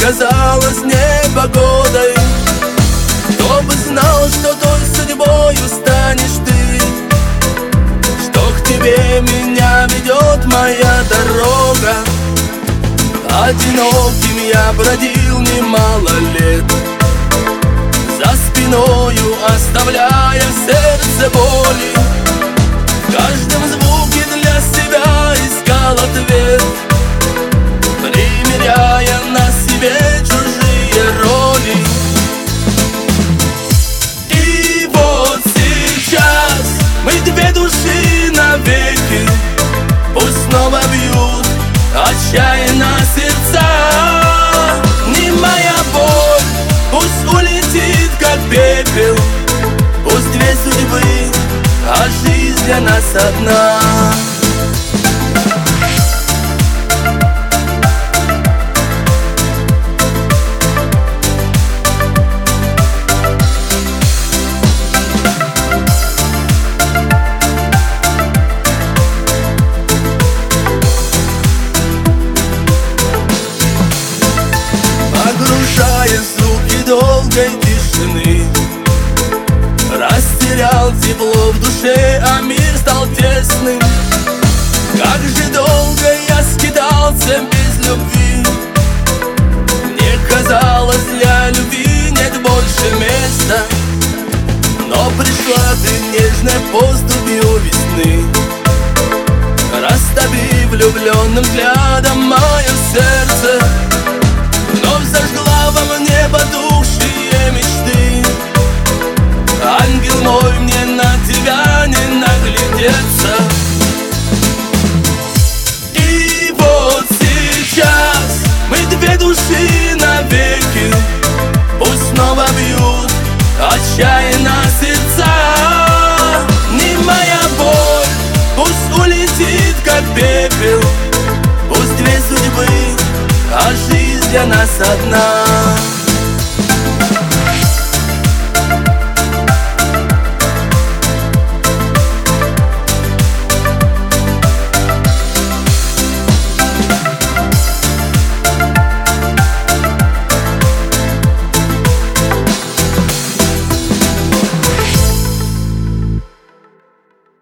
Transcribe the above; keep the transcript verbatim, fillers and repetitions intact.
казалось непогодой. Кто бы знал, что той судьбою станешь ты, что к тебе меня ведет моя дорога. Одиноким я бродил немало лет, за спиною оставляя в сердце боли. В каждом звуке для себя искал ответ, примеряя на себе чужие роли. И вот сейчас мы две души навеки, пусть снова бьют отчаянно сердца. Немая боль пусть улетит, как пепел, пусть две судьбы, а жизнь для нас одна. Погружаясь в звуки долгой тишины, растерял тепло в душе, а мир стал тесным. Как же долго я скитался без любви, мне казалось, для любви нет больше места. Но пришла ты нежной поступью весны, растопив влюбленным взглядом мое сердце. Вновь зажгла во мне потухшие мечты. Ангел мой, мне на тебя не наглядеться. И вот сейчас мы две души навеки, пусть снова бьют отчаянно сердца. Немая боль пусть улетит, как пепел, пусть две судьбы, а жизнь для нас одна.